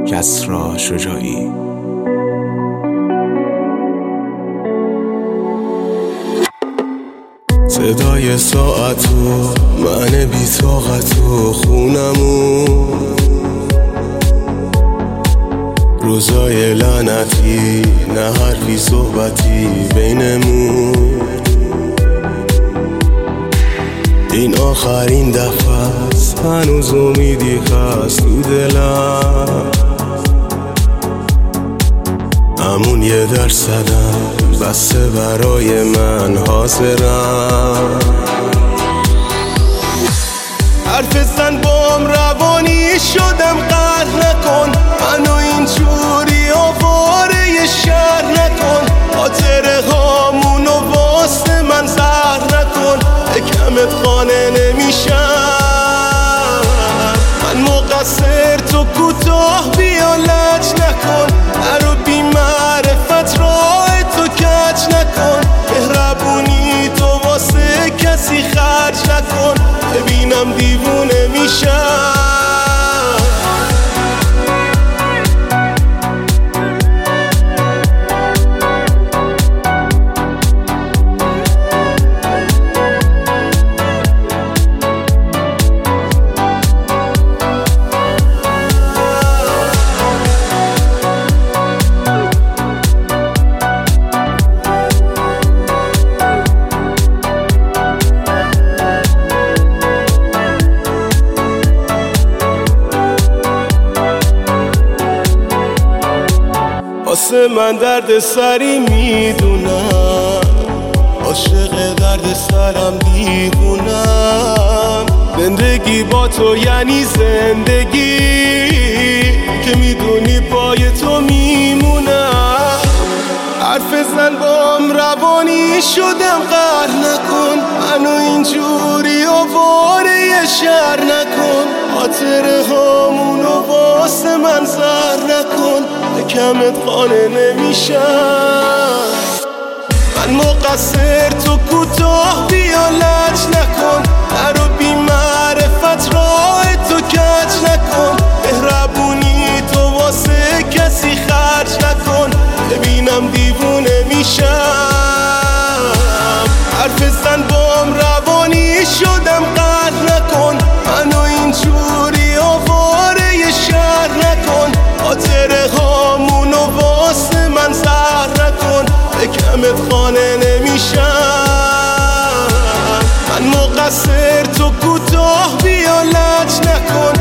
کسری شجاعی. صدای ساعتو من بی‌طاقتو خونمون، روزای لعنتی نه حرفی صحبتی بینمون، این آخرین دفعه است، هنوز امیدی هست تو دلم، همون 1% بسته برای من حاضرم. حرف زن بام روانی شدم قهر نکن، منو اینجوری آواره شهر نکن، خاطره هامونو واسه من زهر نکن، کمت خانه نمیشم، من مقصر تو کوتاه بیا لج نکن، نرو بی معرفت راه تو کج نکن، مهربونی تو واسه کسی خرج نکن، ببینم دیوونه میشم. واسه من درد سری میدونم، عاشق درد سرم دیوونم، زندگی با تو یعنی زندگی که میدونی پای تو میمونم. حرف زن بام روانی شدم قهر نکن، منو اینجوری آواره شهر نکن، خاطره هامونو واسه من زهر نکن، کمت خانه نمیشم، من مقصر تو کوتاه بیا لج نکن، نرو بی معرفت راه تو کج نکن، مهربونی تو واسه کسی خرج نکن، ببینم دیوونه میشم. حرف زن بام روانی شدم قهر نکن، منو اینجوری آواره شهر نکن، خاطره هامونو واسه من زهر نکن، کمت خانه نمیشم، من مقصر تو کوتاه بیا لج نکن،